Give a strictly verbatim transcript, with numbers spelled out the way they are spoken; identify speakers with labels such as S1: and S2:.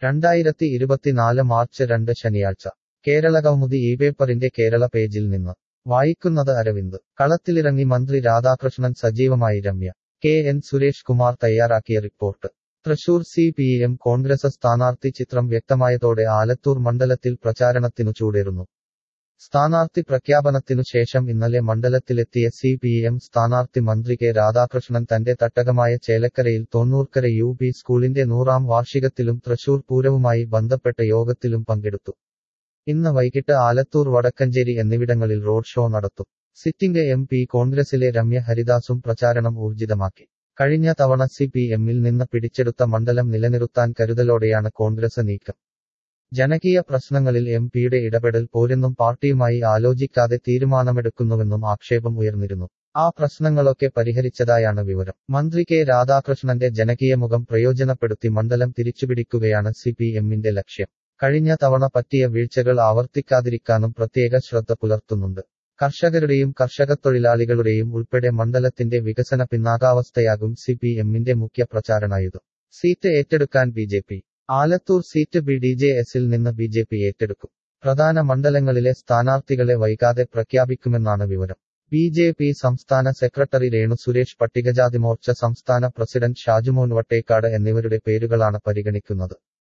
S1: രണ്ടായിരത്തി ഇരുപത്തിനാല് മാർച്ച് രണ്ട് ശനിയാഴ്ച കേരള കൗമുദി ഈ പേപ്പറിന്റെ കേരള പേജിൽ നിന്ന് വായിക്കുന്നത് അരവിന്ദ്. കളത്തിലിറങ്ങി മന്ത്രി രാധാകൃഷ്ണൻ സജീവമായി രമ്യ. കെ എൻ സുരേഷ് കുമാർ തയ്യാറാക്കിയ report. Thrissur C P M Congress സ്ഥാനാർത്ഥി ചിത്രം വ്യക്തമായതോടെ ആലത്തൂർ മണ്ഡലത്തിൽ പ്രചാരണത്തിനു ചൂടേറുന്നു. സ്ഥാനാർത്ഥി പ്രഖ്യാപനത്തിനു ശേഷം ഇന്നലെ മണ്ഡലത്തിലെത്തിയ സി പി എം സ്ഥാനാർത്ഥി മന്ത്രി കെ രാധാകൃഷ്ണൻ തന്റെ തട്ടകമായ ചേലക്കരയിൽ തൊണ്ണൂർക്കര യു പി സ്കൂളിന്റെ നൂറാം വാർഷികത്തിലും തൃശൂർ പൂരവുമായി ബന്ധപ്പെട്ട യോഗത്തിലും പങ്കെടുത്തു. ഇന്ന് വൈകിട്ട് ആലത്തൂർ, വടക്കഞ്ചേരി എന്നിവിടങ്ങളിൽ റോഡ് ഷോ നടത്തും. സിറ്റിംഗ് എം പി കോൺഗ്രസിലെ രമ്യ ഹരിദാസും പ്രചാരണം ഊർജിതമാക്കി. കഴിഞ്ഞ തവണ സി പി എമ്മിൽ നിന്ന് പിടിച്ചെടുത്ത മണ്ഡലം നിലനിർത്താൻ കരുതലോടെയാണ് കോൺഗ്രസ് നീക്കം. ജനകീയ പ്രശ്നങ്ങളിൽ എം പിയുടെ ഇടപെടൽ പോരെന്നും പാർട്ടിയുമായി ആലോചിക്കാതെ തീരുമാനമെടുക്കുന്നുവെന്നും ആക്ഷേപം ഉയർന്നിരുന്നു. ആ പ്രശ്നങ്ങളൊക്കെ പരിഹരിച്ചതായാണ് വിവരം. മന്ത്രി കെ രാധാകൃഷ്ണന്റെ ജനകീയ മുഖം പ്രയോജനപ്പെടുത്തി മണ്ഡലം തിരിച്ചുപിടിക്കുകയാണ് സി പി എമ്മിന്റെ ലക്ഷ്യം. കഴിഞ്ഞ തവണ പറ്റിയ വീഴ്ചകൾ ആവർത്തിക്കാതിരിക്കാനും പ്രത്യേക ശ്രദ്ധ പുലർത്തുന്നുണ്ട്. കർഷകരുടെയും കർഷകത്തൊഴിലാളികളുടെയും ഉൾപ്പെടെ മണ്ഡലത്തിന്റെ വികസന പിന്നാകാവസ്ഥയാകും സി പി എമ്മിന്റെ മുഖ്യ പ്രചാരണായുധം. സീറ്റ് ഏറ്റെടുക്കാൻ B J P. Alathur seat B D J എസിൽ നിന്ന് ബി ജെ പി ഏറ്റെടുക്കും. പ്രധാന മണ്ഡലങ്ങളിലെ സ്ഥാനാർത്ഥികളെ വൈകാതെ പ്രഖ്യാപിക്കുമെന്നാണ് വിവരം. ബി ജെ പി സംസ്ഥാന സെക്രട്ടറി രേണു സുരേഷ്, പട്ടികജാതി മോർച്ച സംസ്ഥാന പ്രസിഡന്റ് ഷാജുമോൻ വട്ടേക്കാട് എന്നിവരുടെ പേരുകളാണ് പരിഗണിക്കുന്നത്.